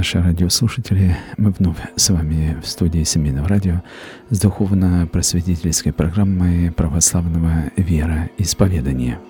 наши радиослушатели, мы вновь с вами в студии Семейного радио с духовно-просветительской программой православного вероисповедания.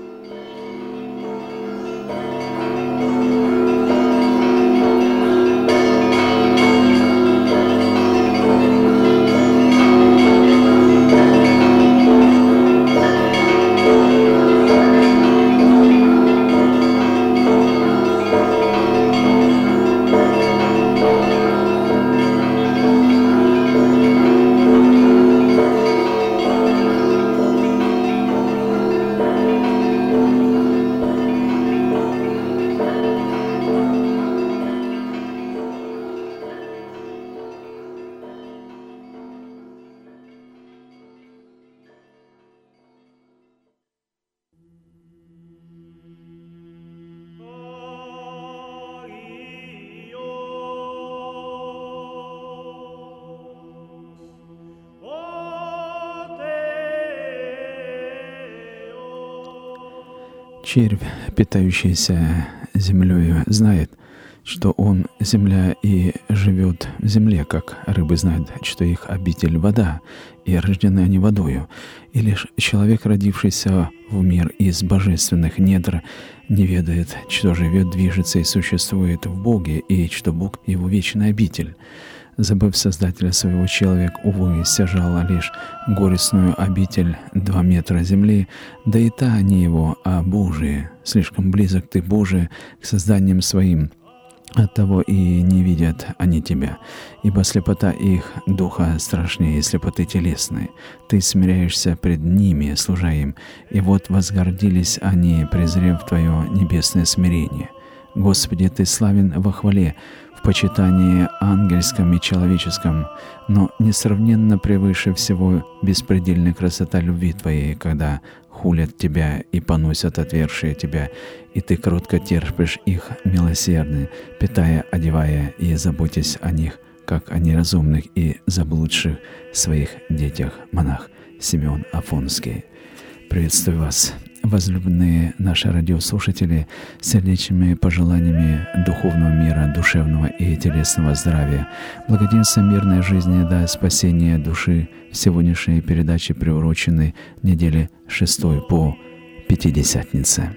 Червь, питающийся землею, знает, что он земля и живет в земле, как рыбы знают, что их обитель вода, и рождены они водою. И лишь человек, родившийся в мир из божественных недр, не ведает, что живет, движется и существует в Боге, и что Бог — его вечный обитель. Забыв Создателя своего, человек, увы, стяжал лишь горестную обитель 2 метра земли, да и та не его, а Божие. Слишком близок ты, Боже, к созданиям своим, оттого и не видят они тебя, ибо слепота их духа страшнее слепоты телесной. Ты смиряешься пред ними, служа им, и вот возгордились они, презрев твое небесное смирение. Господи, Ты славен во хвале, в почитании ангельском и человеческом, но несравненно превыше всего беспредельная красота любви Твоей, когда хулят Тебя и поносят отвергшие Тебя, и Ты кротко терпишь их милосердно, питая, одевая и заботясь о них, как о неразумных и заблудших своих детях. Монах Симеон Афонский. Приветствую вас, возлюбленные наши радиослушатели, сердечными пожеланиями духовного мира, душевного и телесного здравия, благоденствия, мирной жизни до спасения души в сегодняшней передаче, приуроченной неделе 6 по Пятидесятнице.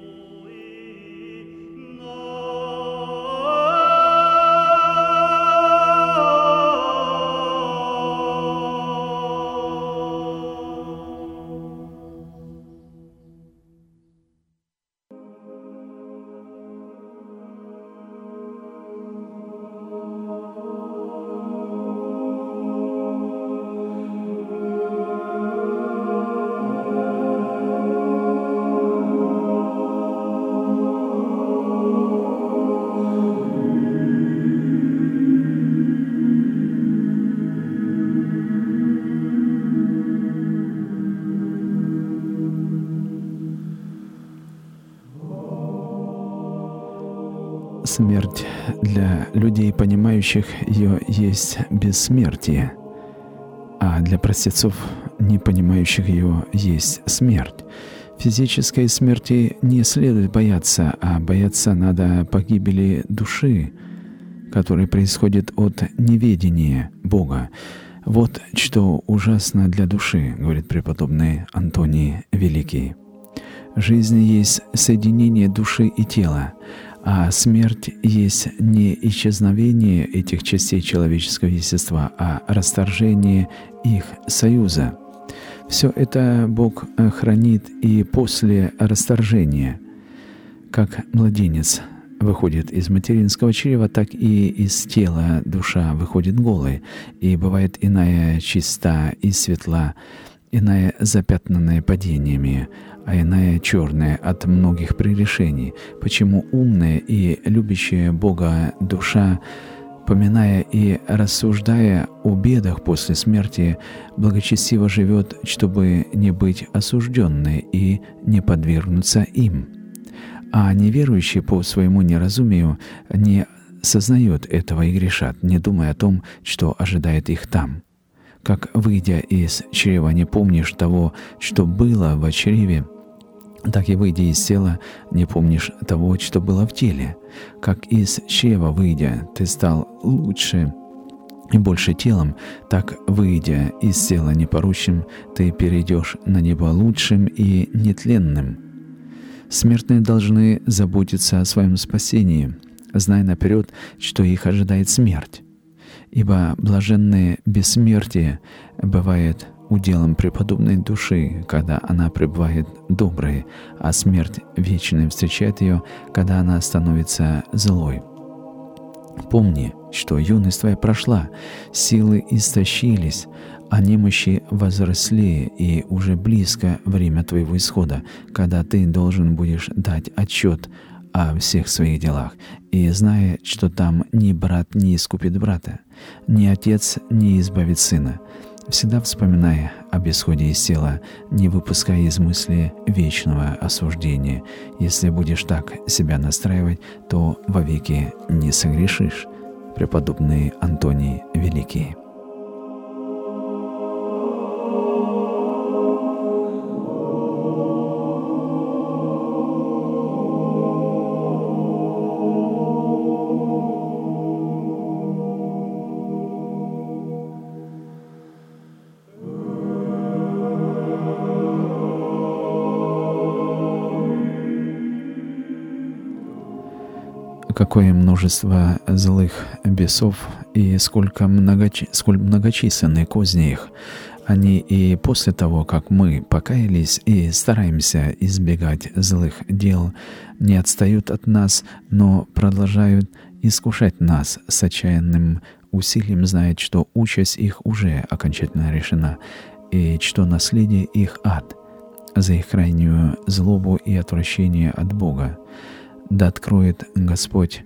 Смерть для людей, понимающих ее, есть бессмертие, а для простецов, не понимающих ее, есть смерть. Физической смерти не следует бояться, а бояться надо погибели души, которая происходит от неведения Бога. Вот что ужасно для души, говорит преподобный Антоний Великий. Жизнь есть соединение души и тела, а смерть есть не исчезновение этих частей человеческого естества, а расторжение их союза. Все это Бог хранит и после расторжения. Как младенец выходит из материнского чрева, так и из тела душа выходит голой, и бывает иная чиста и светла, иная запятнанная падениями, а иная черная от многих прегрешений. Почему умная и любящая Бога душа, поминая и рассуждая о бедах после смерти, благочестиво живет, чтобы не быть осужденной и не подвергнуться им? А неверующие по своему неразумию не сознают этого и грешат, не думая о том, что ожидает их там. Как, выйдя из чрева, не помнишь того, что было в чреве, так и выйдя из тела, не помнишь того, что было в теле. Как из чрева выйдя, ты стал лучше и больше телом, так, выйдя из тела непорочным, ты перейдешь на небо лучшим и нетленным. Смертные должны заботиться о своем спасении, зная наперед, что их ожидает смерть. Ибо блаженное бессмертие бывает уделом преподобной души, когда она пребывает доброй, а смерть вечная встречает ее, когда она становится злой. Помни, что юность твоя прошла, силы истощились, а немощи возросли, и уже близко время твоего исхода, когда ты должен будешь дать отчет о всех своих делах, и зная, что там ни брат не искупит брата, ни отец не избавит сына. Всегда вспоминая об исходе из тела, не выпуская из мысли вечного осуждения. Если будешь так себя настраивать, то вовеки не согрешишь. Преподобный Антоний Великий. Какое множество злых бесов и сколь многочисленны козни их. Они и после того, как мы покаялись и стараемся избегать злых дел, не отстают от нас, но продолжают искушать нас с отчаянным усилием, зная, что участь их уже окончательно решена, и что наследие их ад за их крайнюю злобу и отвращение от Бога. Да откроет Господь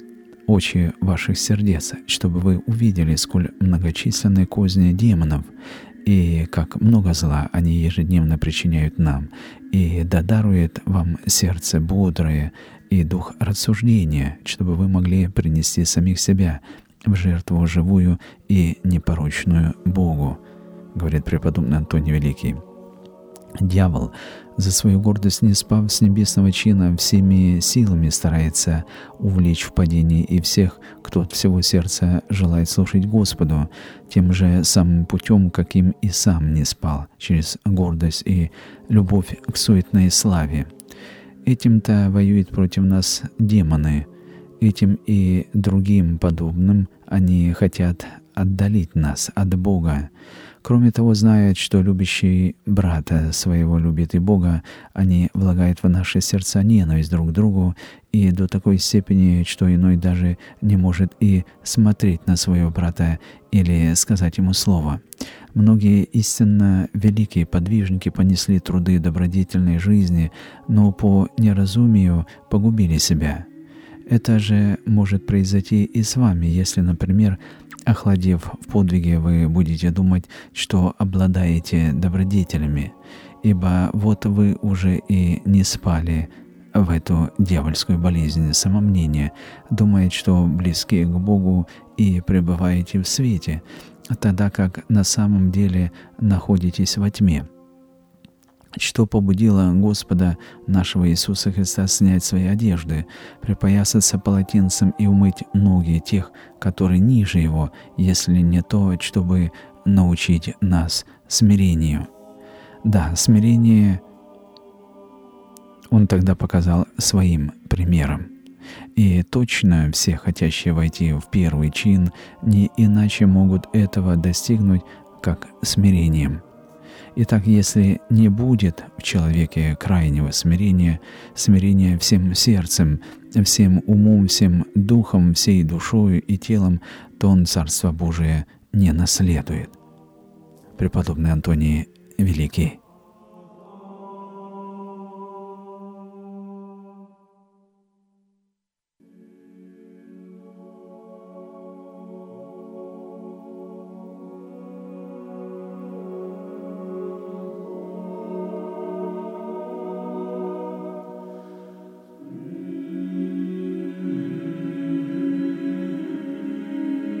очи ваших сердец, чтобы вы увидели, сколь многочисленны козни демонов, и как много зла они ежедневно причиняют нам, и да дарует вам сердце бодрое и дух рассуждения, чтобы вы могли принести самих себя в жертву живую и непорочную Богу, говорит преподобный Антоний Великий. Дьявол, за свою гордость не спав с небесного чина, всеми силами старается увлечь в падение и всех, кто от всего сердца желает служить Господу, тем же самым путем, каким и сам не спал, через гордость и любовь к суетной славе. Этим-то воюют против нас демоны. Этим и другим подобным они хотят отдалить нас от Бога. Кроме того, знают, что любящий брата своего любит и Бога, они влагают в наши сердца ненависть друг к другу, и до такой степени, что иной даже не может и смотреть на своего брата или сказать ему слово. Многие истинно великие подвижники понесли труды добродетельной жизни, но по неразумию погубили себя. Это же может произойти и с вами, если, например, охладев в подвиге, вы будете думать, что обладаете добродетелями, ибо вот вы уже и не спали в эту дьявольскую болезнь самомнения, думая, что близки к Богу и пребываете в свете, тогда как на самом деле находитесь во тьме. Что побудило Господа нашего Иисуса Христа снять свои одежды, припоясаться полотенцем и умыть ноги тех, которые ниже Его, если не то, чтобы научить нас смирению? Да, смирение Он тогда показал своим примером. И точно все, хотящие войти в первый чин, не иначе могут этого достигнуть, как смирением. Итак, если не будет в человеке крайнего смирения, смирения всем сердцем, всем умом, всем духом, всей душою и телом, то он Царство Божие не наследует. Преподобный Антоний Великий.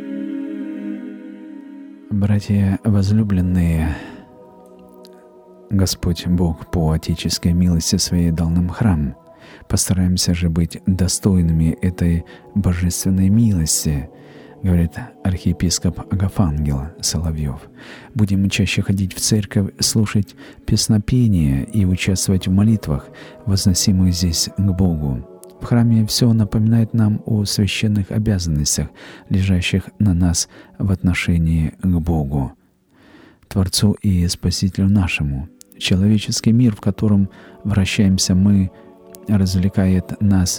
Братья возлюбленные, Господь Бог по отеческой милости Своей дал нам храм. Постараемся же быть достойными этой божественной милости, говорит архиепископ Агафангел Соловьев. Будем чаще ходить в церковь, слушать песнопения и участвовать в молитвах, возносимых здесь к Богу. В храме все напоминает нам о священных обязанностях, лежащих на нас в отношении к Богу, Творцу и Спасителю нашему. Человеческий мир, в котором вращаемся мы, развлекает нас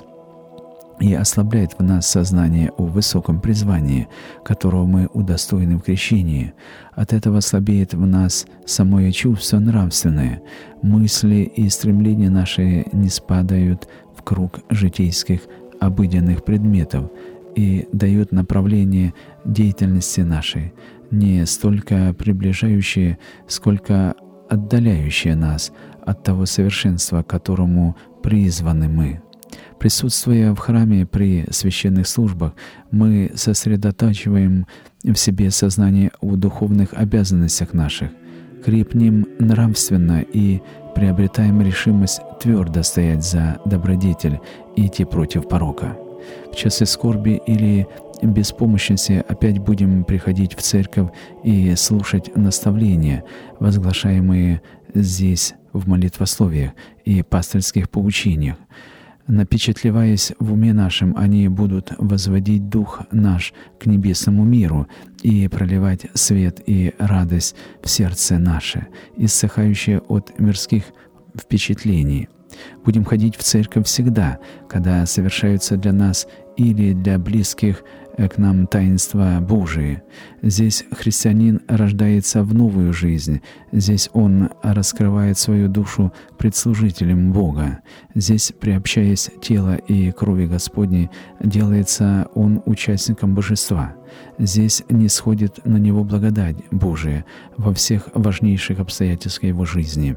и ослабляет в нас сознание о высоком призвании, которого мы удостоены в крещении. От этого слабеет в нас самое чувство нравственное. Мысли и стремления наши не спадают в круг житейских обыденных предметов и дают направление деятельности нашей, не столько приближающее, сколько отдаляющее нас от того совершенства, к которому призваны мы. Присутствуя в храме при священных службах, мы сосредотачиваем в себе сознание о духовных обязанностях наших, крепнем нравственно и приобретаем решимость твердо стоять за добродетель и идти против порока. В часы скорби или беспомощности опять будем приходить в церковь и слушать наставления, возглашаемые здесь в молитвословиях и пастырских поучениях. Напечатлеваясь в уме нашем, они будут возводить дух наш к небесному миру и проливать свет и радость в сердце наше, иссыхающее от мирских впечатлений. Будем ходить в церковь всегда, когда совершаются для нас или для близких к нам таинства Божии. Здесь христианин рождается в новую жизнь. Здесь он раскрывает свою душу пред служителем Бога. Здесь, приобщаясь тела и крови Господней, делается он участником божества. Здесь нисходит на него благодать Божия во всех важнейших обстоятельствах его жизни.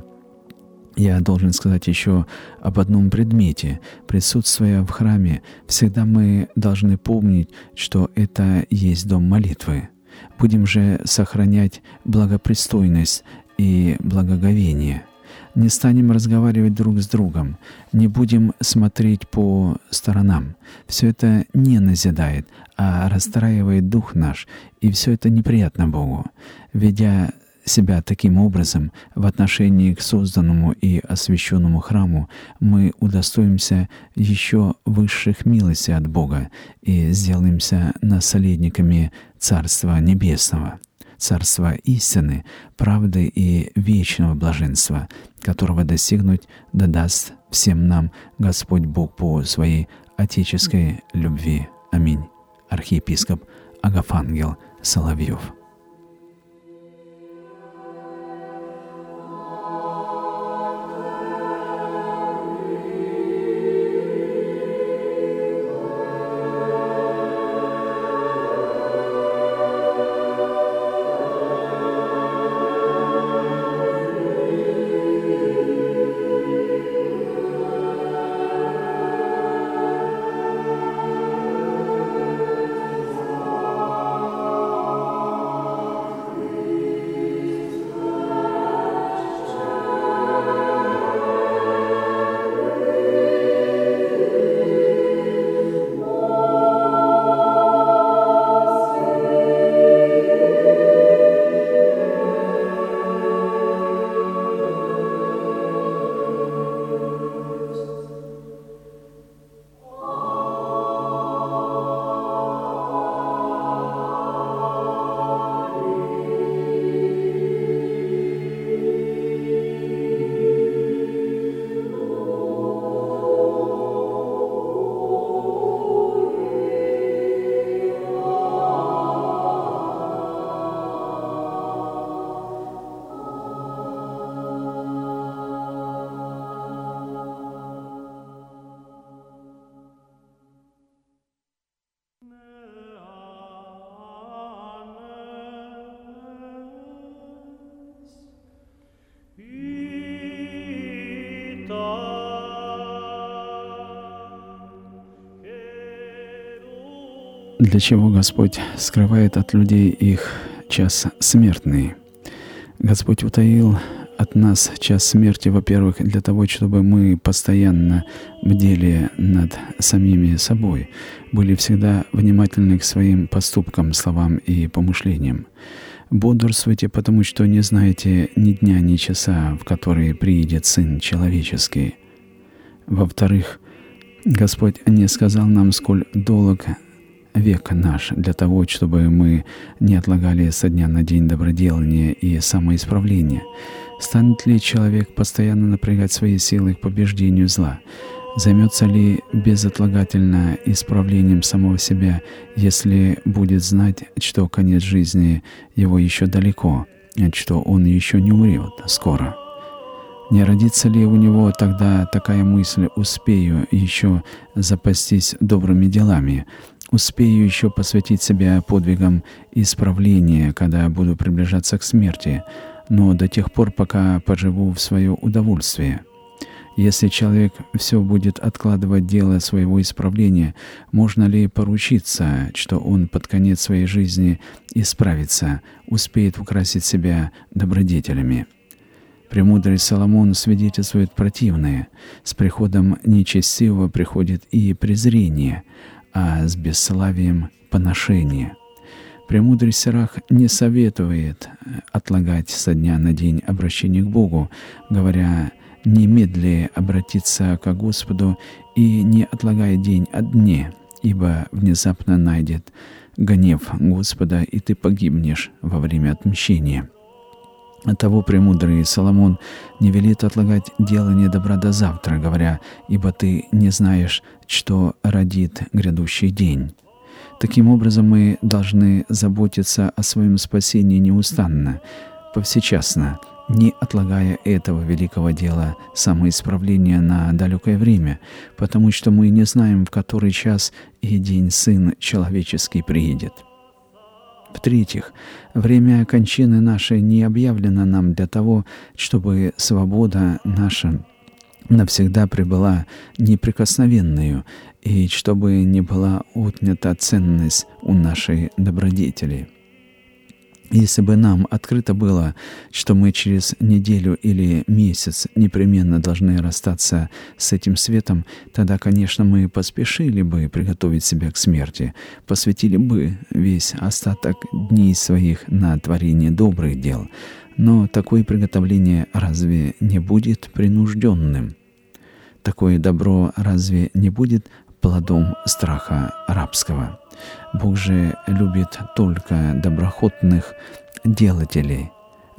Я должен сказать еще об одном предмете. Присутствуя в храме, всегда мы должны помнить, что это есть дом молитвы. Будем же сохранять благопристойность и благоговение. Не станем разговаривать друг с другом, не будем смотреть по сторонам. Все это не назидает, а расстраивает дух наш, и все это неприятно Богу. Ведя себя таким образом в отношении к созданному и освященному храму, мы удостоимся еще высших милостей от Бога и сделаемся наследниками Царства Небесного, Царства истины, правды и вечного блаженства, которого достигнуть даст всем нам Господь Бог по Своей отеческой любви. Аминь. Архиепископ Агафангел Соловьев. Для чего Господь скрывает от людей их час смертный? Господь утаил от нас час смерти, во-первых, для того, чтобы мы постоянно бдели над самими собой, были всегда внимательны к своим поступкам, словам и помышлениям. Бодрствуйте, потому что не знаете ни дня, ни часа, в который приидет Сын Человеческий. Во-вторых, Господь не сказал нам, сколь долг век наш, для того, чтобы мы не отлагали со дня на день доброделания и самоисправления. Станет ли человек постоянно напрягать свои силы к побеждению зла? Займется ли безотлагательно исправлением самого себя, если будет знать, что конец жизни его еще далеко, что он еще не умрет скоро? Не родится ли у него тогда такая мысль: «Успею еще запастись добрыми делами, успею еще посвятить себя подвигам исправления, когда буду приближаться к смерти, но до тех пор, пока поживу в свое удовольствие»? Если человек все будет откладывать дело своего исправления, можно ли поручиться, что он под конец своей жизни исправится, успеет украсить себя добродетелями? Премудрый Соломон свидетельствует противное: с приходом нечестивого приходит и презрение, а с бесславием — поношение. Премудрый Сирах не советует отлагать со дня на день обращение к Богу, говоря: «Немедли обратиться к Господу и не отлагай день от дне, ибо внезапно найдет гнев Господа, и ты погибнешь во время отмщения». Оттого премудрый Соломон не велит отлагать делание добра до завтра, говоря: «Ибо ты не знаешь, что родит грядущий день». Таким образом, мы должны заботиться о своем спасении неустанно, повсечасно, не отлагая этого великого дела самоисправления на далекое время, потому что мы не знаем, в который час и день Сын Человеческий приедет. В-третьих, время кончины нашей не объявлено нам для того, чтобы свобода наша навсегда пребыла неприкосновенную, и чтобы не была отнята ценность у нашей добродетели. Если бы нам открыто было, что мы через неделю или месяц непременно должны расстаться с этим светом, тогда, конечно, мы поспешили бы приготовить себя к смерти, посвятили бы весь остаток дней своих на творение добрых дел. Но такое приготовление разве не будет принужденным? Такое добро разве не будет плодом страха рабского? Бог же любит только доброхотных делателей,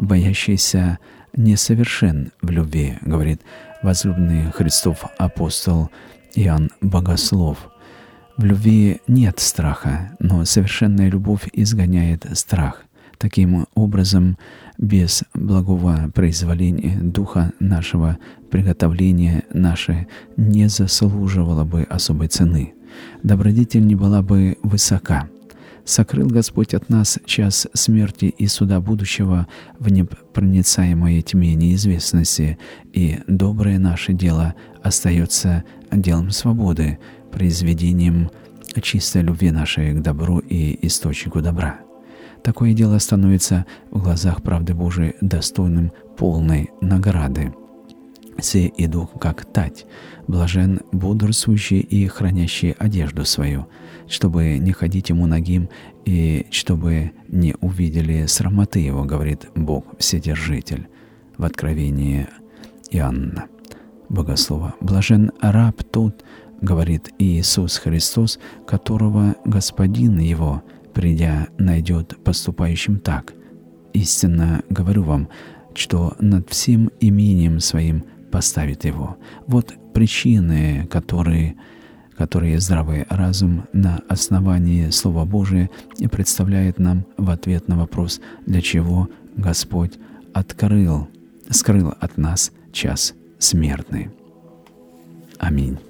боящийся несовершен в любви, говорит возлюбленный Христов апостол Иоанн Богослов. В любви нет страха, но совершенная любовь изгоняет страх. Таким образом, без благого произволения духа нашего приготовление наше не заслуживало бы особой цены. Добродетель не была бы высока. Сокрыл Господь от нас час смерти и суда будущего в непроницаемой тьме неизвестности, и доброе наше дело остается делом свободы, произведением чистой любви нашей к добру и источнику добра. Такое дело становится в глазах правды Божией достойным полной награды. «Се иду, как тать, блажен бодрствующий и хранящий одежду свою, чтобы не ходить ему нагим и чтобы не увидели срамоты его», говорит Бог Вседержитель в Откровении Иоанна Богослова. «Блажен раб тот, — говорит Иисус Христос, — которого Господин его, придя, найдет поступающим так. Истинно говорю вам, что над всем имением своим поставит его». Вот причины, которые здравый разум на основании Слова Божия представляет нам в ответ на вопрос, для чего Господь скрыл от нас час смертный. Аминь.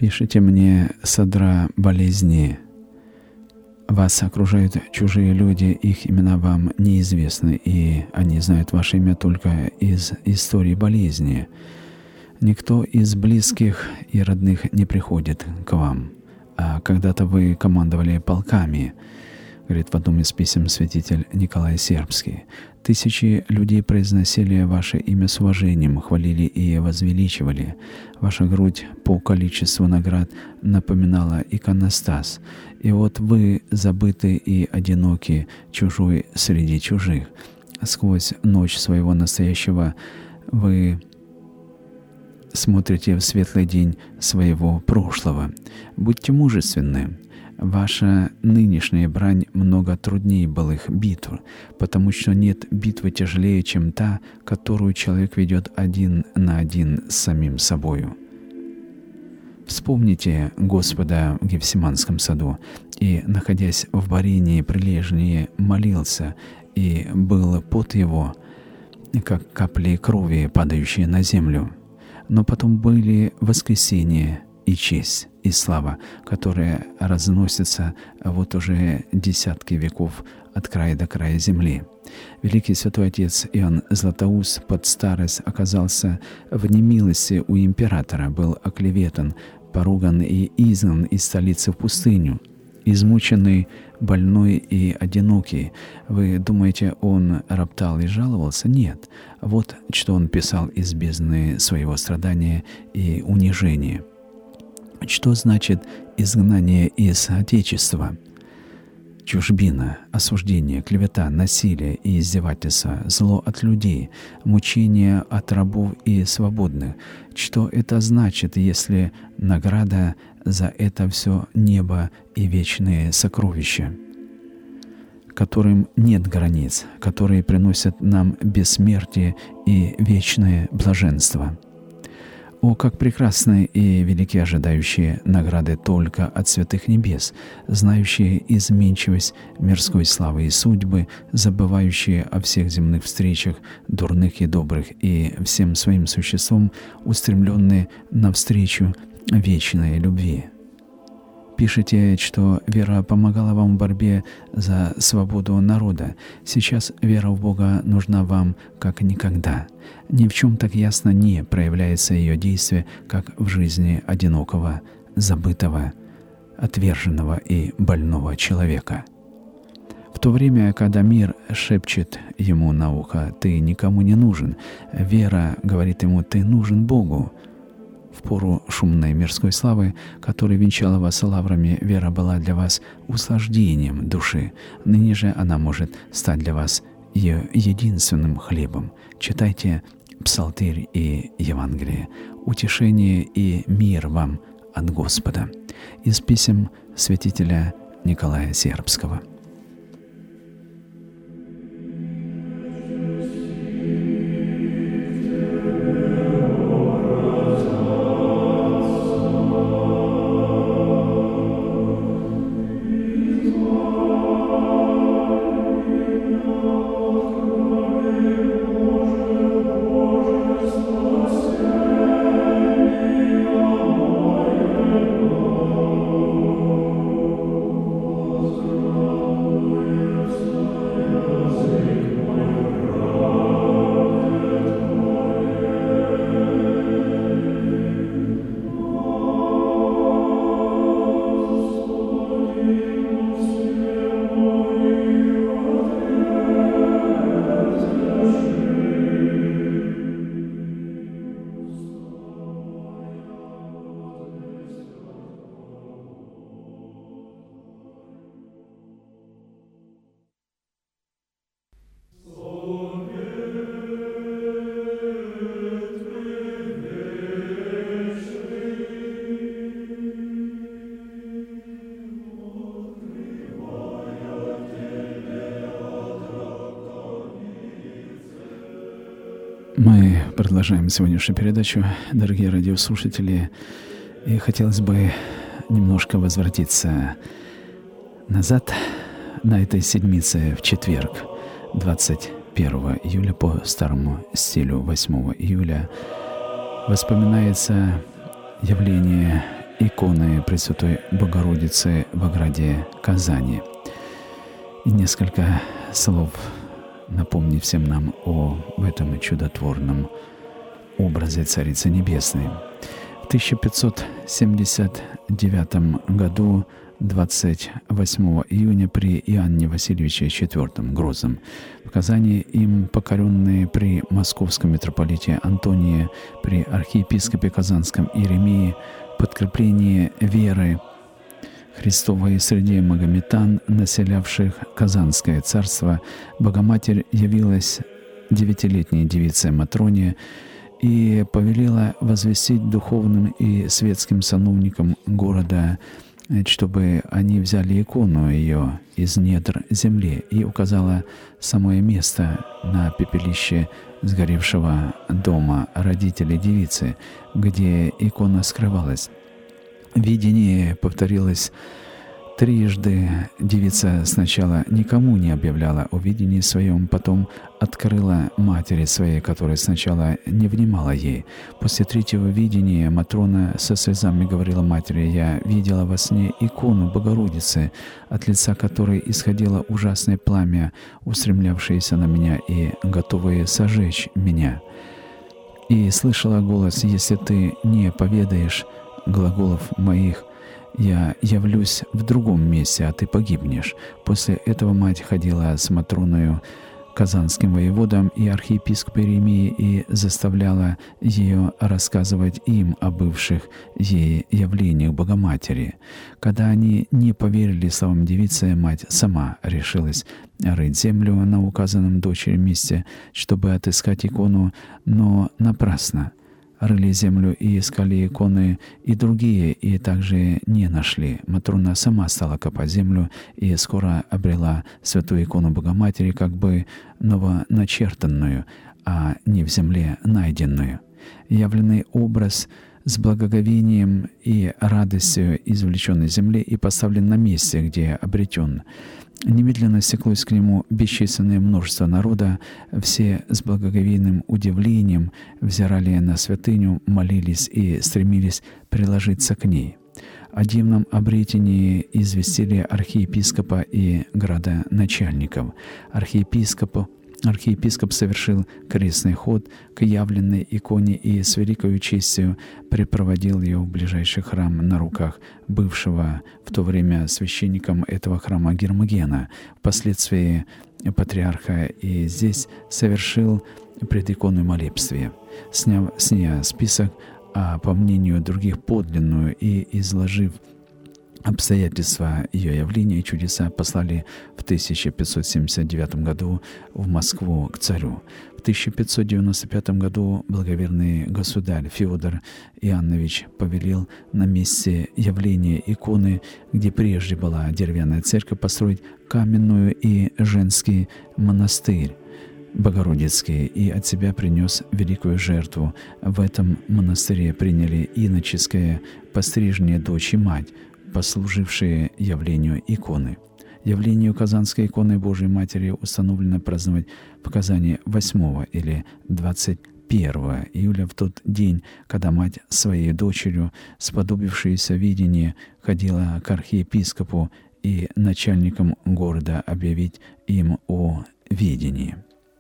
Пишите мне, Садра, болезни. Вас окружают чужие люди, их имена вам неизвестны, и они знают ваше имя только из истории болезни. Никто из близких и родных не приходит к вам. А когда-то вы командовали полками, говорит в одном из писем святитель Николай Сербский. Тысячи людей произносили ваше имя с уважением, хвалили и возвеличивали. Ваша грудь по количеству наград напоминала иконостас. И вот вы забыты и одиноки, чужой среди чужих. Сквозь ночь своего настоящего вы смотрите в светлый день своего прошлого. Будьте мужественны. Ваша нынешняя брань много труднее былых битв, потому что нет битвы тяжелее, чем та, которую человек ведет один на один с самим собою. Вспомните Господа в Гефсиманском саду, и, находясь в борении прилежнее, молился, и был пот его, как капли крови, падающие на землю. Но потом были воскресение и честь, и слава, которые разносятся вот уже десятки веков от края до края земли. Великий святой отец Иоанн Златоуст под старость оказался в немилости у императора, был оклеветан, поруган и изгнан из столицы в пустыню. Измученный, больной и одинокий. Вы думаете, он роптал и жаловался? Нет. Вот что он писал из бездны своего страдания и унижения. Что значит изгнание из Отечества? Чужбина, осуждение, клевета, насилие и издевательство, зло от людей, мучения от рабов и свободных. Что это значит, если награда за это все небо и вечные сокровища, которым нет границ, которые приносят нам бессмертие и вечное блаженство? О, как прекрасны и велики ожидающие награды только от святых небес, знающие изменчивость мирской славы и судьбы, забывающие о всех земных встречах, дурных и добрых, и всем своим существом устремленные навстречу вечной любви. Пишете, что вера помогала вам в борьбе за свободу народа. Сейчас вера в Бога нужна вам как никогда. Ни в чем так ясно не проявляется ее действие, как в жизни одинокого, забытого, отверженного и больного человека. В то время, когда мир шепчет ему на ухо: «Ты никому не нужен», вера говорит ему: «Ты нужен Богу». В пору шумной мирской славы, которая венчала вас лаврами, вера была для вас услаждением души. Ныне же она может стать для вас ее единственным хлебом. Читайте Псалтырь и Евангелие. Утешение и мир вам от Господа. Из писем святителя Николая Сербского. Мы продолжаем сегодняшнюю передачу, дорогие радиослушатели, и хотелось бы немножко возвратиться назад на этой седмице в четверг, 21 июля по старому стилю 8 июля, воспоминается явление иконы Пресвятой Богородицы в ограде Казани. И несколько слов напомни всем нам об этом чудотворном образе Царицы Небесной. В 1579 году, 28 июня, при Иоанне Васильевиче IV Грозном в Казани, им покоренные при московском митрополите Антонии, при архиепископе Казанском Иеремии, подкрепление веры Христовой среди магометан, населявших Казанское царство, Богоматерь явилась 9-летней девице Матроне и повелела возвестить духовным и светским сановникам города, чтобы они взяли икону ее из недр земли, и указала самое место на пепелище сгоревшего дома родителей девицы, где икона скрывалась. Видение повторилось трижды. Девица сначала никому не объявляла о видении своем, потом открыла матери своей, которая сначала не внимала ей. После третьего видения Матрона со слезами говорила матери: «Я видела во сне икону Богородицы, от лица которой исходило ужасное пламя, устремлявшееся на меня и готовое сожечь меня. И слышала голос: если ты не поведаешь глаголов моих, я явлюсь в другом месте, а ты погибнешь». После этого мать ходила с Матроною, казанским воеводом и архиепископом Иеремией, и заставляла ее рассказывать им о бывших ей явлениях Богоматери. Когда они не поверили словам девицы, мать сама решилась рыть землю на указанном дочери месте, чтобы отыскать икону, но напрасно. Рыли землю и искали иконы и другие, и также не нашли. Матрона сама стала копать землю и скоро обрела святую икону Богоматери, как бы новоначертанную, а не в земле найденную. Явленный образ с благоговением и радостью извлечен из земли и поставлен на месте, где обретен. Немедленно стеклось к нему бесчисленное множество народа, все с благоговейным удивлением взирали на святыню, молились и стремились приложиться к ней. О дивном обретении известили архиепископа и градоначальников. Архиепископ совершил крестный ход к явленной иконе и с великою честью препроводил ее в ближайший храм на руках бывшего в то время священником этого храма Гермогена, впоследствии патриарха, и здесь совершил пред иконой молебствие. Сняв с нее список, а по мнению других подлинную, и изложив обстоятельства ее явления и чудеса, послали в 1579 году в Москву к царю. В 1595 году благоверный государь Феодор Иоаннович повелел на месте явления иконы, где прежде была деревянная церковь, построить каменную и женский монастырь Богородицкий, и от себя принес великую жертву. В этом монастыре приняли иноческое пострижение дочь и мать, послужившие явлению иконы. Явлению Казанской иконы Божией Матери установлено праздновать в Казани 8 или 21 июля, в тот день, когда мать своей дочерью, сподобившаяся видение, ходила к архиепископу и начальникам города объявить им о видении.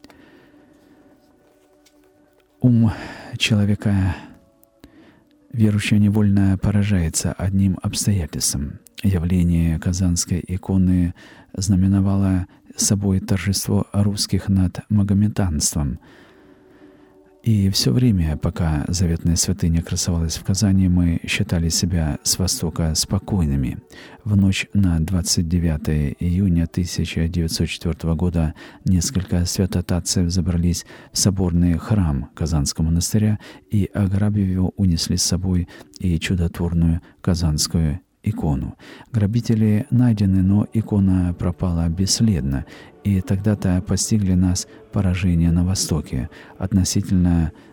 Ум человека верующий невольно поражается одним обстоятельством. Явление Казанской иконы знаменовало собой торжество русских над магометанством. И все время, пока заветная святыня красовалась в Казани, мы считали себя с востока спокойными. В ночь на 29 июня 1904 года несколько святотатцев забрались в соборный храм Казанского монастыря и, ограбив его, унесли с собой и чудотворную Казанскую икону. Грабители найдены, но икона пропала бесследно, и тогда-то постигли нас поражение на Востоке. Относительно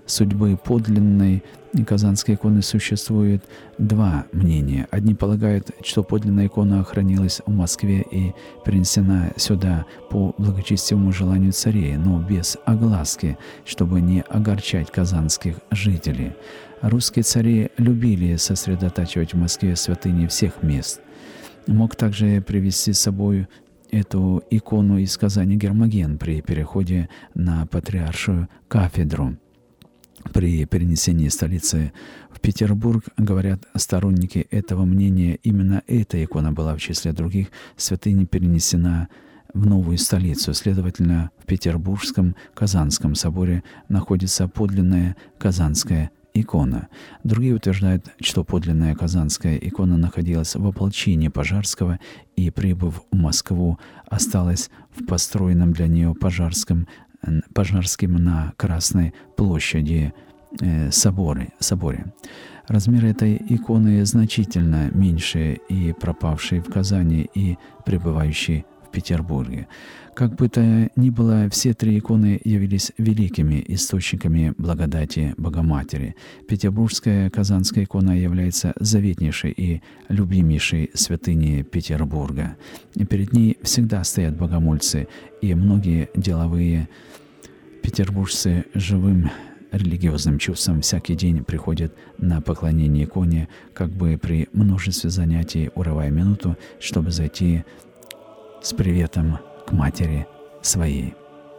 судьбы подлинной Казанской иконы существует два мнения. Одни полагают, что подлинная икона хранилась в Москве и перенесена сюда по благочестивому желанию царей, но без огласки, чтобы не огорчать казанских жителей. Русские цари любили сосредотачивать в Москве святыни всех мест. Мог также привезти с собой эту икону из Казани Гермоген при переходе на патриаршую кафедру. При перенесении столицы в Петербург, говорят сторонники этого мнения, именно эта икона была в числе других святынь перенесена в новую столицу. Следовательно, в Петербургском Казанском соборе находится подлинная Казанская икона. Другие утверждают, что подлинная Казанская икона находилась в ополчении Пожарского и, прибыв в Москву, осталась в построенном для нее Пожарским на Красной площади соборе. Размеры этой иконы значительно меньше и пропавшей в Казани, и пребывающей в Петербурге. Как бы то ни было, все три иконы явились великими источниками благодати Богоматери. Петербургская Казанская икона является заветнейшей и любимейшей святыней Петербурга. И перед ней всегда стоят богомольцы, и многие деловые петербуржцы живым религиозным чувством всякий день приходят на поклонение иконе, как бы при множестве занятий урывая минуту, чтобы зайти с приветом к матери своей.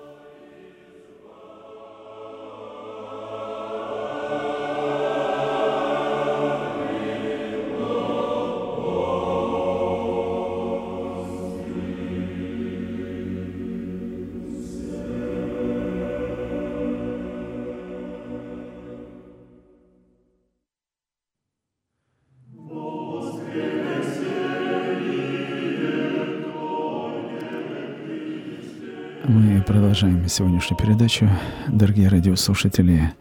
Мы продолжаем сегодняшнюю передачу, дорогие радиослушатели,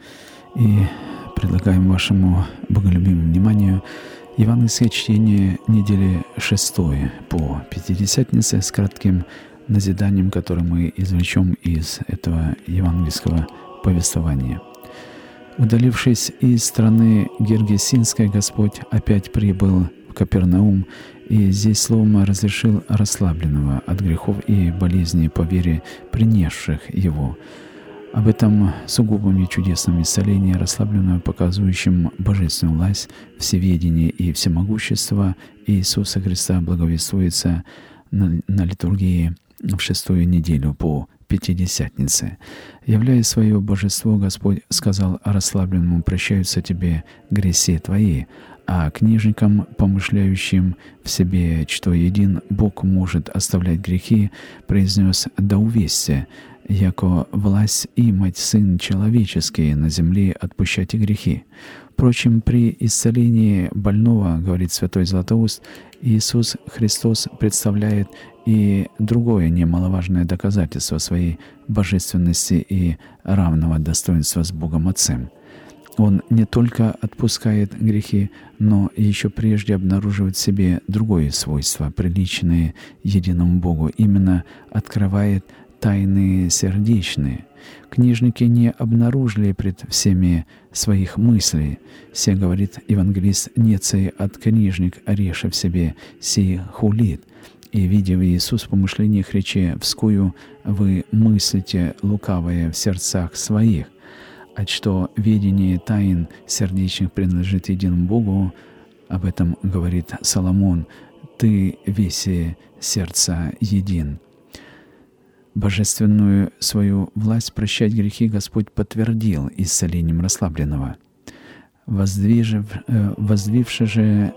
и предлагаем вашему боголюбимому вниманию евангельское чтение недели 6 по Пятидесятнице с кратким назиданием, которое мы извлечем из этого евангельского повествования. Удалившись из страны Гергесинской, Господь опять прибыл в Капернаум, и здесь словом разрешил расслабленного от грехов и болезней по вере принесших его. Об этом сугубом и чудесном исцелении расслабленного, показывающем божественную власть, всеведение и всемогущество Иисуса Христа, благовествуется на литургии в шестую неделю по Пятидесятнице. Являя свое божество, Господь сказал расслабленному: «Прощаются тебе грехи твои», а книжникам, помышляющим в себе, что един Бог может оставлять грехи, произнес: «Да увесьте, яко власть имать Сын Человеческий на земле отпущать и грехи». Впрочем, при исцелении больного, говорит святой Златоуст, Иисус Христос представляет и другое немаловажное доказательство своей божественности и равного достоинства с Богом Отцем. Он не только отпускает грехи, но еще прежде обнаруживает в себе другое свойство, приличное единому Богу, именно открывает тайны сердечные. Книжники не обнаружили пред всеми своих мыслей. Се, говорит евангелист, «Нецей от книжник, реша в себе, сей хулит». И, видя Иисус в помышлениях речи вскую, вы мыслите лукавое в сердцах своих. А что ведение тайн сердечных принадлежит единому Богу, об этом говорит Соломон: «Ты весе сердца един». Божественную свою власть прощать грехи Господь подтвердил исцелением расслабленного. Видевшие же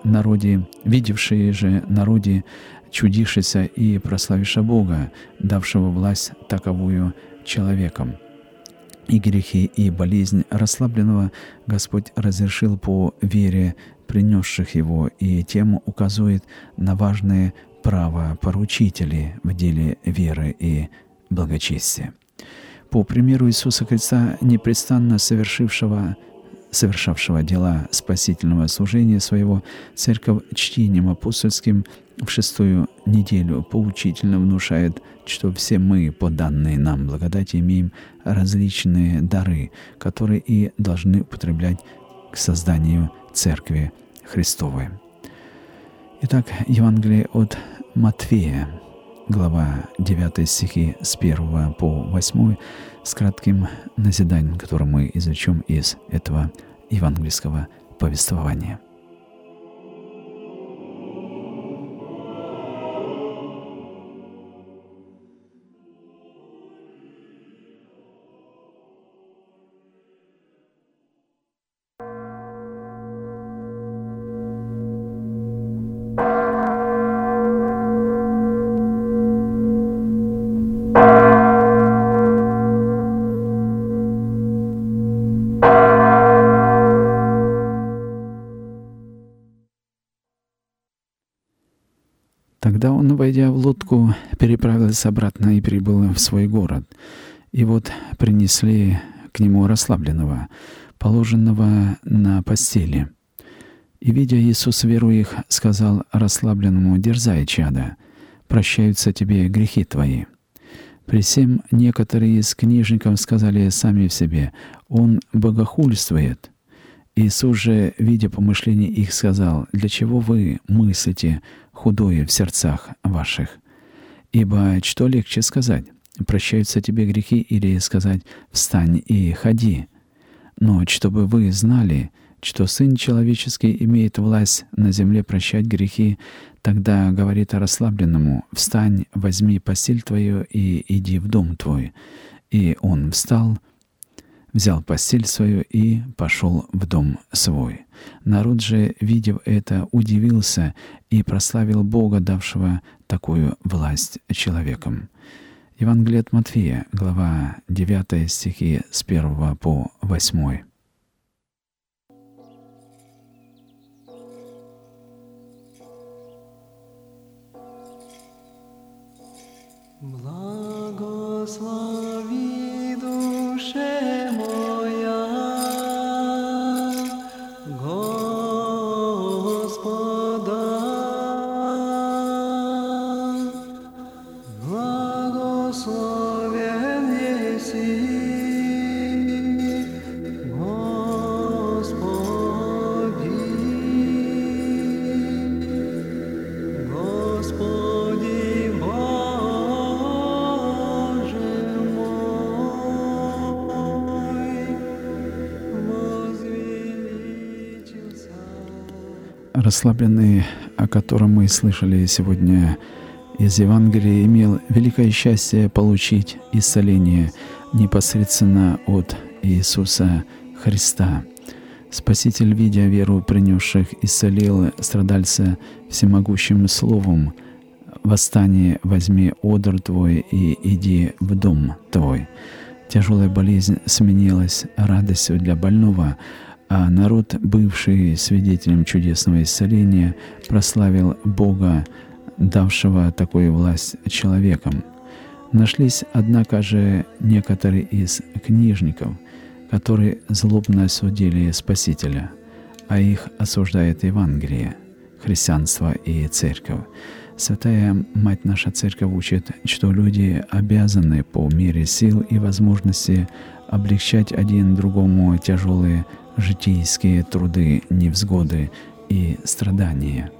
народе, чудившися и прославивши Бога, давшего власть таковую человеком. И грехи, и болезнь расслабленного Господь разрешил по вере принесших его, и тем указывает на важное право поручителей в деле веры и благочестия. По примеру Иисуса Христа, непрестанно совершавшего дела спасительного служения своего, Церковь чтением апостольским в 6-ю неделю поучительно внушает, что все мы, по данной нам благодати, имеем различные дары, которые и должны употреблять к созданию Церкви Христовой. Итак, Евангелие от Матфея, глава 9 стихи с 1 по 8, с кратким назиданием, которое мы изучим из этого евангельского повествования. Тогда он, войдя в лодку, переправился обратно и прибыл в свой город. И вот принесли к нему расслабленного, положенного на постели. И, видя Иисус веру их, сказал расслабленному: «Дерзай, чадо, прощаются тебе грехи твои». При сем некоторые из книжников сказали сами в себе: «Он богохульствует». Иисус же, видя помышления их, сказал: «Для чего вы мыслите худое в сердцах ваших? Ибо что легче сказать: прощаются тебе грехи, или сказать: встань и ходи? Но чтобы вы знали, что Сын Человеческий имеет власть на земле прощать грехи, тогда говорит расслабленному: встань, возьми постель твою и иди в дом твой. И он встал, взял постель свою и пошел в дом свой. Народ же, видев это, удивился и прославил Бога, давшего такую власть человекам». Евангелие от Матфея, глава 9 стихи с 1 по 8. Благослови душе моя Господа, благословен еси Господи, Господи Боже мой, возвеличился. Расслабленный, о котором мы слышали сегодня из Евангелия, имел великое счастье получить исцеление непосредственно от Иисуса Христа. Спаситель, видя веру принесших, исцелил страдальца всемогущим словом: «Восстань, возьми одр твой и иди в дом твой». Тяжелая болезнь сменилась радостью для больного, а народ, бывший свидетелем чудесного исцеления, прославил Бога, давшего такую власть человекам. Нашлись, однако же, некоторые из книжников, которые злобно осудили Спасителя, а их осуждает Евангелие, христианство и Церковь. Святая Мать наша Церковь учит, что люди обязаны по мере сил и возможности облегчать один другому тяжелые житейские труды, невзгоды и страдания.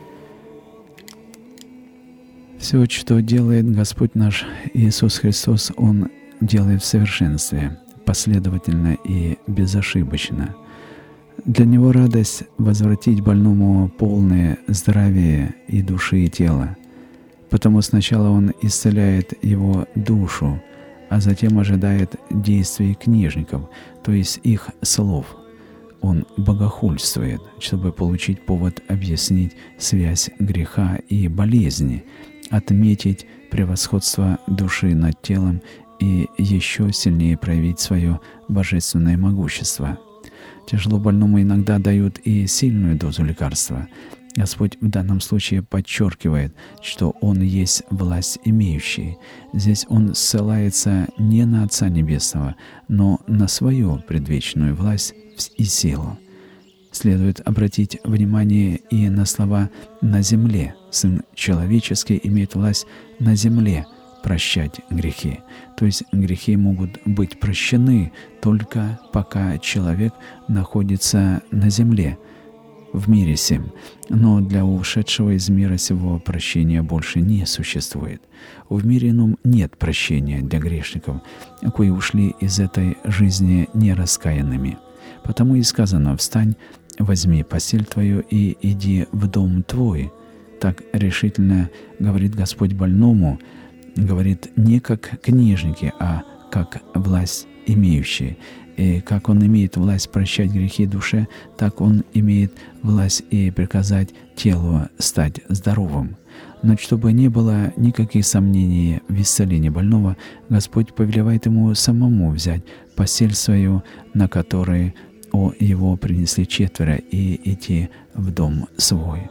Все, что делает Господь наш Иисус Христос, Он делает в совершенстве, последовательно и безошибочно. Для Него радость возвратить больному полное здравие и души, и тела. Потому сначала Он исцеляет его душу, а затем ожидает действий книжников, то есть их слов. Он богохульствует, чтобы получить повод объяснить связь греха и болезни, отметить превосходство души над телом и еще сильнее проявить свое божественное могущество. Тяжело больному иногда дают и сильную дозу лекарства. Господь в данном случае подчеркивает, что Он есть власть имеющий. Здесь Он ссылается не на Отца Небесного, но на свою предвечную власть и силу. Следует обратить внимание и на слова «на земле». Сын человеческий имеет власть на земле прощать грехи. То есть грехи могут быть прощены только пока человек находится на земле, в мире сем. Но для ушедшего из мира сего прощения больше не существует. В мире ином нет прощения для грешников, кои ушли из этой жизни нераскаянными. Потому и сказано: «Встань, возьми постель твою и иди в дом твой». Так решительно говорит Господь больному, говорит не как книжники, а как власть имеющие. И как Он имеет власть прощать грехи душе, так Он имеет власть и приказать телу стать здоровым. Но чтобы не было никаких сомнений в исцелении больного, Господь повелевает ему самому взять постель свою, на которой его принесли 4, и идти в дом свой.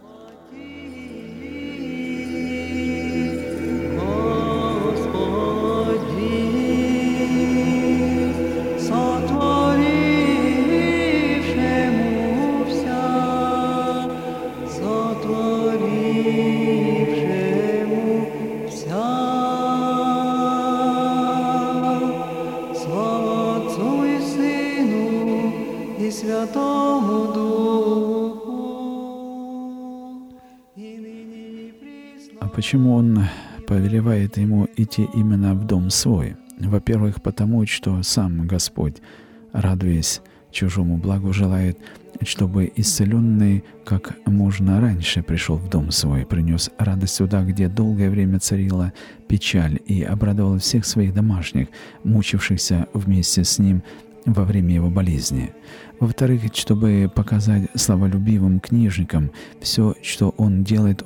А почему Он повелевает ему идти именно в дом свой? Во-первых, потому что сам Господь, радуясь чужому благу, желает, чтобы исцеленный как можно раньше пришел в дом свой, принес радость туда, где долгое время царила печаль, и обрадовал всех своих домашних, мучившихся вместе с ним во время его болезни. Во-вторых, чтобы показать славолюбивым книжникам, все, что он делает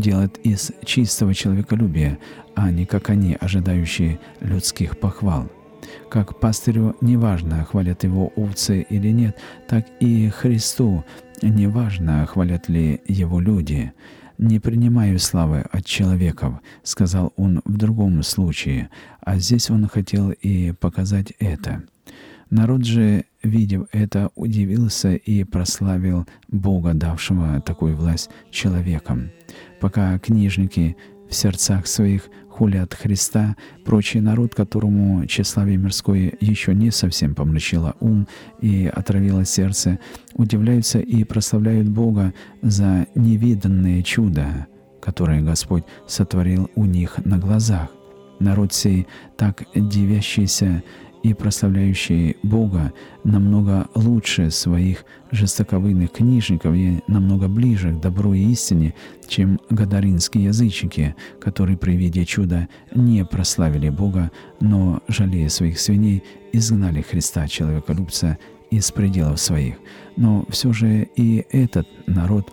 из чистого человеколюбия, а не как они, ожидающие людских похвал. Как пастырю неважно, хвалят его овцы или нет, так и Христу неважно, хвалят ли его люди. «Не принимаю славы от человеков», — сказал он в другом случае, а здесь он хотел и показать это. Народ же, видев это, удивился и прославил Бога, давшего такую власть человекам. Пока книжники в сердцах своих хулят Христа, прочий народ, которому тщеславие мирское еще не совсем помрачило ум и отравило сердце, удивляются и прославляют Бога за невиданные чуда, которые Господь сотворил у них на глазах. Народ сей, так дивящийся и прославляющий Бога, намного лучше своих жестоковыйных книжников и намного ближе к добру и истине, чем гадаринские язычники, которые при виде чуда не прославили Бога, но, жалея своих свиней, изгнали Христа, человеколюбца, из пределов своих. Но все же и этот народ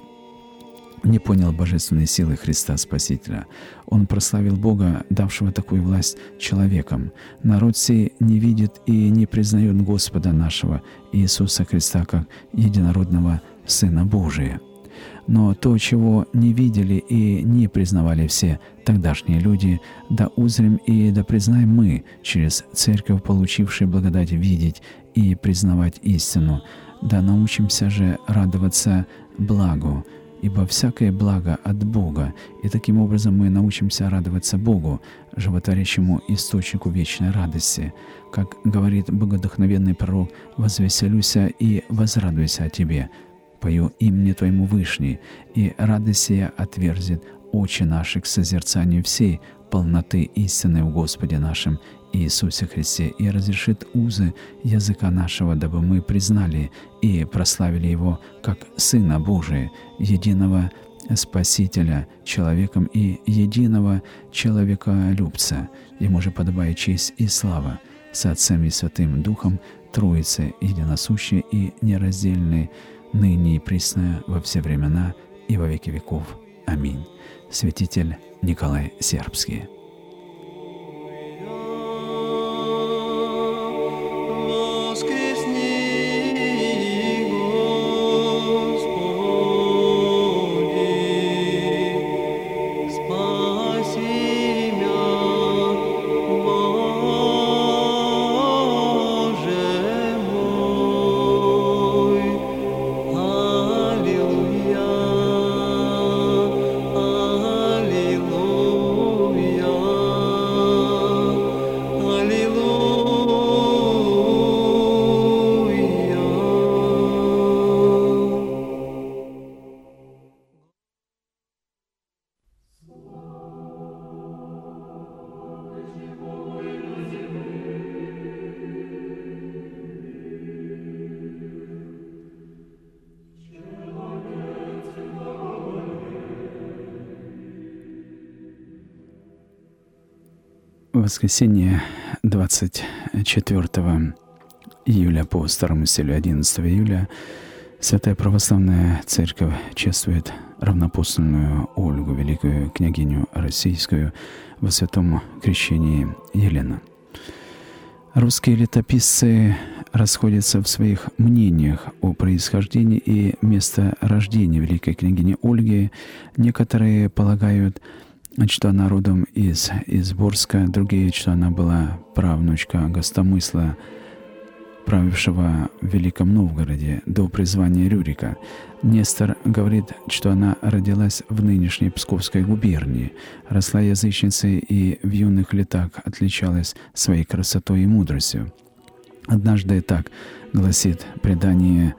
не понял божественной силы Христа Спасителя. Он прославил Бога, давшего такую власть человекам. Народ сей не видит и не признает Господа нашего Иисуса Христа как единородного Сына Божия. Но то, чего не видели и не признавали все тогдашние люди, да узрим и да признаем мы, через Церковь, получившие благодать видеть и признавать истину, да научимся же радоваться благу, ибо всякое благо от Бога, и таким образом мы научимся радоваться Богу, животворящему источнику вечной радости. Как говорит богодухновенный пророк: «Возвеселюся и возрадуйся о Тебе, пою имени Твоему Вышний, и радость сия отверзит очи наши к созерцанию всей полноты истины в Господе нашем Иисусе Христе, и разрешит узы языка нашего, дабы мы признали и прославили Его как Сына Божия, единого Спасителя человеком и единого человеколюбца. Ему же подобает честь и слава с Отцем и Святым Духом, Троице единосущей и нераздельной, ныне и присно во все времена и во веки веков. Аминь. Святитель Николай Сербский. воскресенье 24 июля по старому стилю 11 июля Святая Православная Церковь чествует равноапостольную Ольгу, великую княгиню российскую, во святом крещении Елена. Русские летописцы расходятся в своих мнениях о происхождении и месторождении великой княгини Ольги. Некоторые полагают, что она родом из Изборска, другие, что она была правнучка Гостомысла, правившего в Великом Новгороде до призвания Рюрика. Нестор говорит, что она родилась в нынешней Псковской губернии, росла язычницей и в юных летах отличалась своей красотой и мудростью. Однажды, так гласит предание,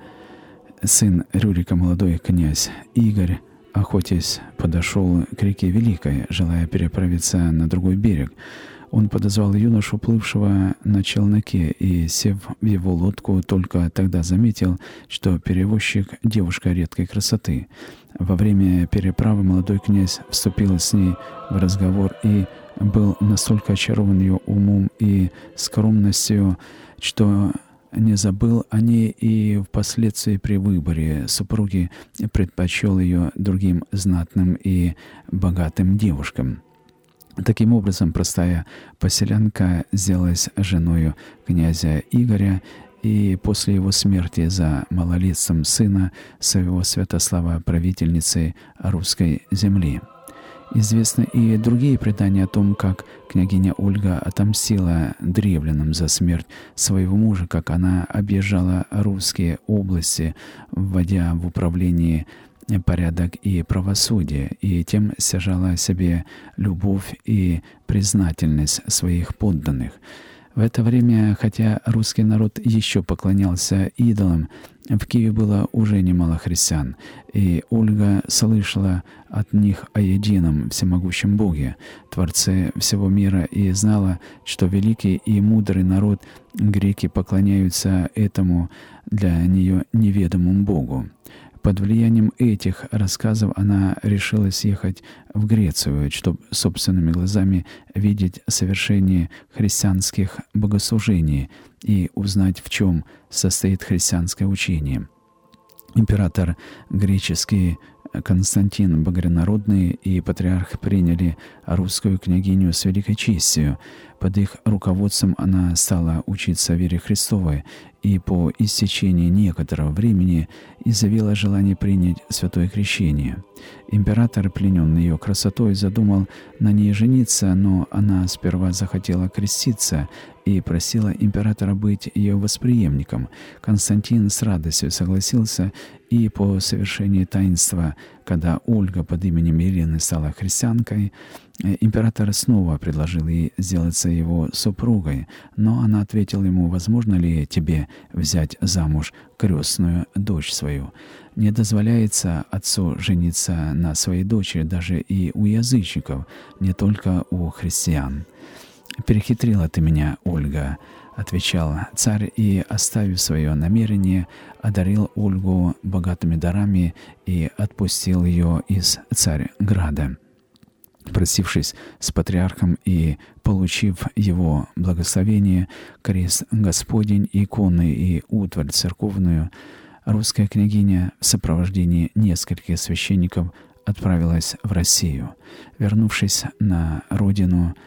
сын Рюрика, молодой князь Игорь, охотясь, подошел к реке Великой, желая переправиться на другой берег. Он подозвал юношу, плывшего на челноке, и, сев в его лодку, только тогда заметил, что перевозчик — девушка редкой красоты. Во время переправы молодой князь вступил с ней в разговор и был настолько очарован ее умом и скромностью, что не забыл о ней и впоследствии при выборе супруги предпочел ее другим знатным и богатым девушкам. Таким образом, простая поселянка сделалась женою князя Игоря, и после его смерти за малолетством сына своего Святослава правительницей русской земли. Известны и другие предания о том, как княгиня Ольга отомстила древлянам за смерть своего мужа, как она объезжала русские области, вводя в управление порядок и правосудие, и тем стяжала себе любовь и признательность своих подданных. В это время, хотя русский народ еще поклонялся идолам, в Киеве было уже немало христиан, и Ольга слышала от них о едином всемогущем Боге, Творце всего мира, и знала, что великий и мудрый народ греки поклоняются этому для нее неведомому Богу. Под влиянием этих рассказов она решила съехать в Грецию, чтобы собственными глазами видеть совершение христианских богослужений и узнать, в чем состоит христианское учение. Император греческий Константин Богородный и патриарх приняли русскую княгиню с великой честью. Под их руководством она стала учиться вере Христовой и по истечении некоторого времени изъявила желание принять святое крещение. Император, плененный ее красотой, задумал на ней жениться, но она сперва захотела креститься и просила императора быть ее восприемником. Константин с радостью согласился, и по совершении таинства, когда Ольга под именем Елены стала христианкой, император снова предложил ей сделаться его супругой, но она ответила ему: «Возможно ли тебе взять замуж крестную дочь свою? Не дозволяется отцу жениться на своей дочери даже и у язычников, не только у христиан». «Перехитрила ты меня, Ольга», — отвечал царь, и, оставив свое намерение, одарил Ольгу богатыми дарами и отпустил ее из Царьграда. Простившись с патриархом и получив его благословение, крест Господень, иконы и утварь церковную, русская княгиня в сопровождении нескольких священников отправилась в Россию. Вернувшись на родину,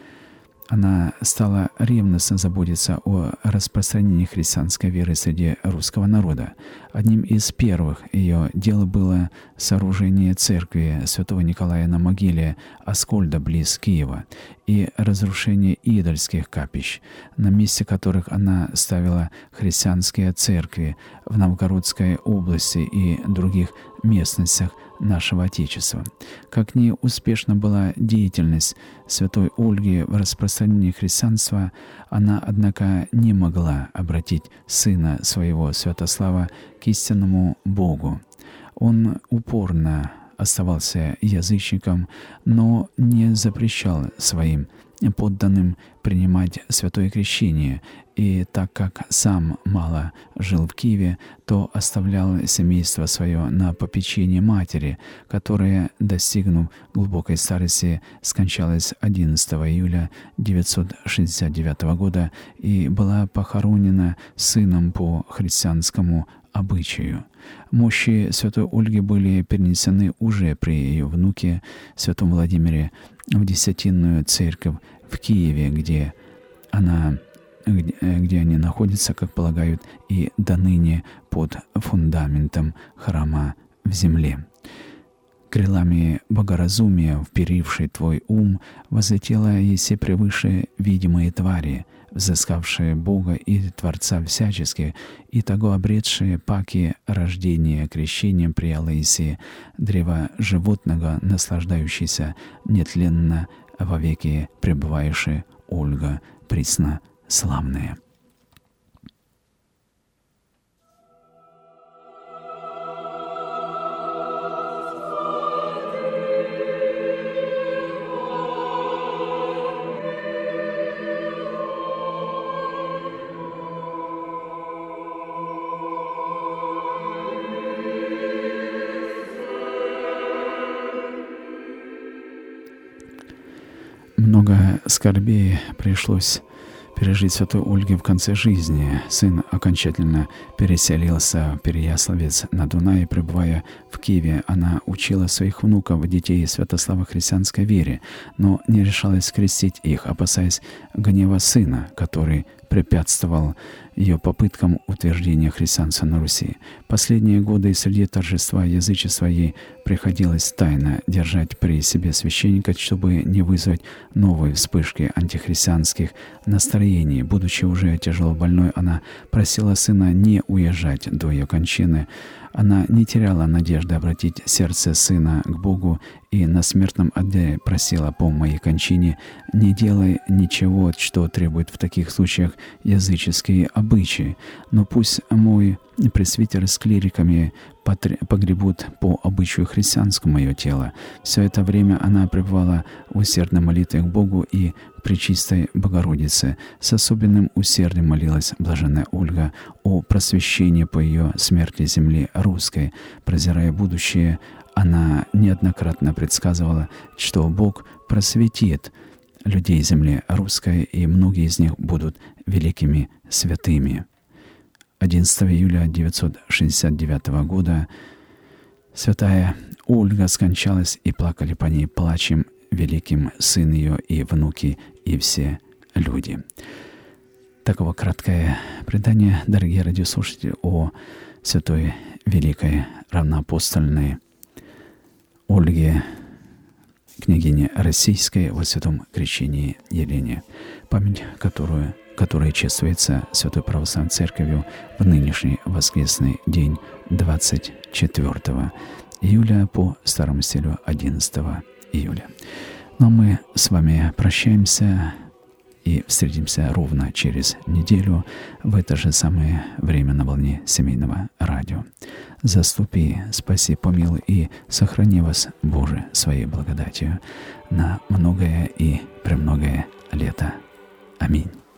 она стала ревностно заботиться о распространении христианской веры среди русского народа. Одним из первых ее дел было сооружение церкви святого Николая на могиле Аскольда близ Киева и разрушение идольских капищ, на месте которых она ставила христианские церкви в Новгородской области и других местностях нашего Отечества. Как ни успешна была деятельность святой Ольги в распространении христианства, она, однако, не могла обратить сына своего Святослава к истинному Богу. Он упорно оставался язычником, но не запрещал своим подданным принимать святое крещение, и так как сам мало жил в Киеве, то оставлял семейство свое на попечение матери, которая, достигнув глубокой старости, скончалась 11 июля 969 года и была похоронена сыном по христианскому обычаю. Мощи святой Ольги были перенесены уже при ее внуке, святом Владимире, в Десятинную церковь в Киеве, где они находятся, как полагают, и доныне под фундаментом храма в земле. Крылами богоразумия, вперивший твой ум, возлетела еси превыше видимые твари, взыскавшие Бога и Творца всячески, и того обретшие паки рождения крещением прияла еси древа животного, наслаждающийся нетленно вовеки пребывающая Ольга присно славная. Много скорбей пришлось пережить святой Ольге в конце жизни. Сын окончательно переселился в Переяславец на Дунае. Пребывая в Киеве, она учила своих внуков, детей Святослава христианской вере, но не решалась крестить их, опасаясь гнева сына, который препятствовал ее попыткам утверждения христианства на Руси. Последние годы среди торжества язычества ей приходилось тайно держать при себе священника, чтобы не вызвать новые вспышки антихристианских настроений. Будучи уже тяжело больной, она просила сына не уезжать до ее кончины. Она не теряла надежды обратить сердце сына к Богу и на смертном одре просила: по моей кончине не делай ничего, что требует в таких случаях языческие обычаи, но пусть мой пресвитер с клириками погребут по обычаю христианскому мое тело. Все это время она пребывала в усердной молитве к Богу и к Пречистой Богородице. С особенным усердием молилась блаженная Ольга о просвещении по ее смерти земли русской. Прозирая будущее, она неоднократно предсказывала, что Бог просветит людей земли русской, и многие из них будут великими святыми. 11 июля 969 года святая Ольга скончалась, и плакали по ней плачем великим сын ее и внуки, и все люди. Таково краткое предание, дорогие радиослушатели, о святой великой равноапостольной Ольге, княгине Российской, во святом крещении Елене, память которая чествуется Святой Православной Церковью в нынешний воскресный день 24 июля по старому стилю 11 июля. Но мы с вами прощаемся и встретимся ровно через неделю в это же самое время на волне семейного радио. Заступи, спаси, помилуй и сохрани вас, Боже, своей благодатью на многое и премногое лето. Аминь.